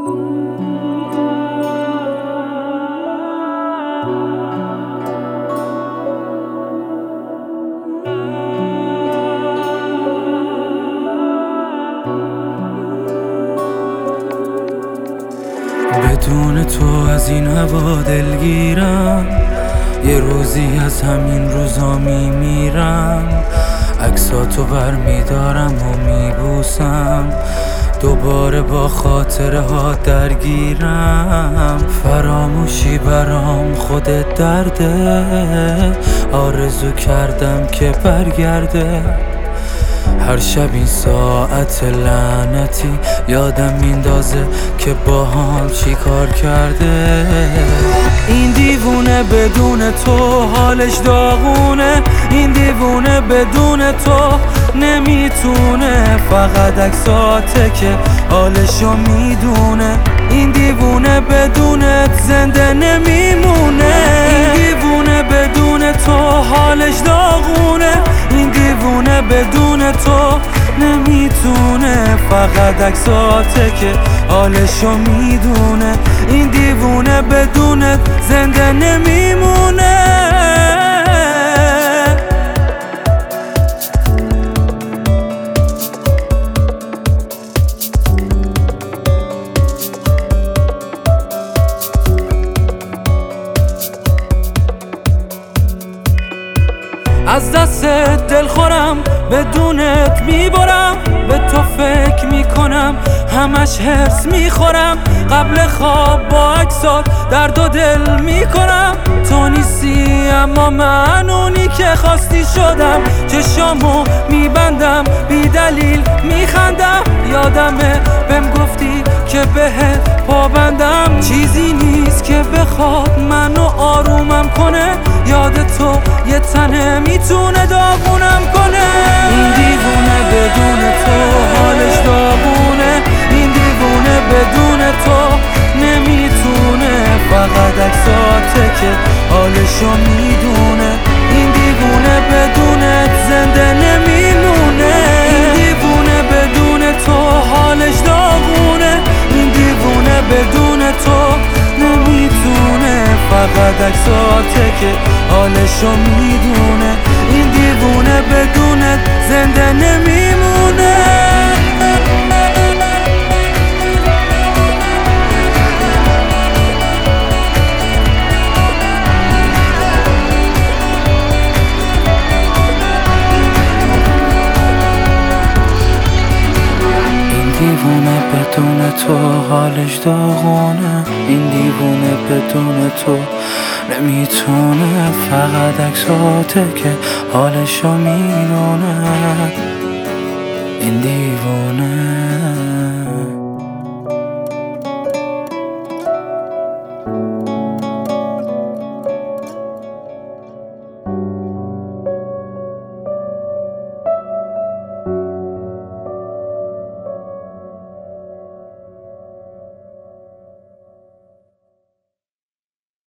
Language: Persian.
بدون تو از این هوا دلگیرم، یه روزی از همین روزا میمیرم. عکساتو برمیدارم و میبوسم، دوباره با خاطره ها درگیرم. فراموشی برام خودت درده، آرزو کردم که برگرده. هر شب این ساعت لعنتی یادم میندازه که با هم چی کار کرده. این دیوونه بدون تو حالش داغونه، این دیوونه بدون تو نمیتونه. فقط عکساته که حالشو میدونه، این دیوونه بدونت زنده نمیمونه. این دیوونه بدون تو حالش داغونه، این دیوونه بدون تو نمیتونه. فقط عکساته که حالشو میدونه، این دیوونه بدونت زنده نمیمونه. از دست دل خورم، بدونت میبرم. به تو فکر میکنم، همش حرص میخورم. قبل خواب با عکسات درد و دل میکنم. تو نیستی اما من اونی که خواستی شدم. چشامو میبندم، بی دلیل میخندم. یادمه بهم گفتی که بهت پابندم. چیزی نیست که بخواد منو آرومم کنه، یاد تو یه تنه میتونه داغونم کنه. این دیوونه بدون تو حالش داغونه، این دیوونه بدون تو نمیتونه. فقط عکساته که حالشو میدونه، این دیوونه بدونت زنده نمیمونه. این دیوونه بدون تو حالش داغونه، این دیوونه بدون تو نمیتونه. فقط عکساته که حالشو میدونه، این دیوونه بدونت زنده نمیمونه. دیوونه بدون تو حالش داغونه، این دیوونه بدون تو نمیتونه. فقط عکساته که حالشو میدونه، این دیوونه.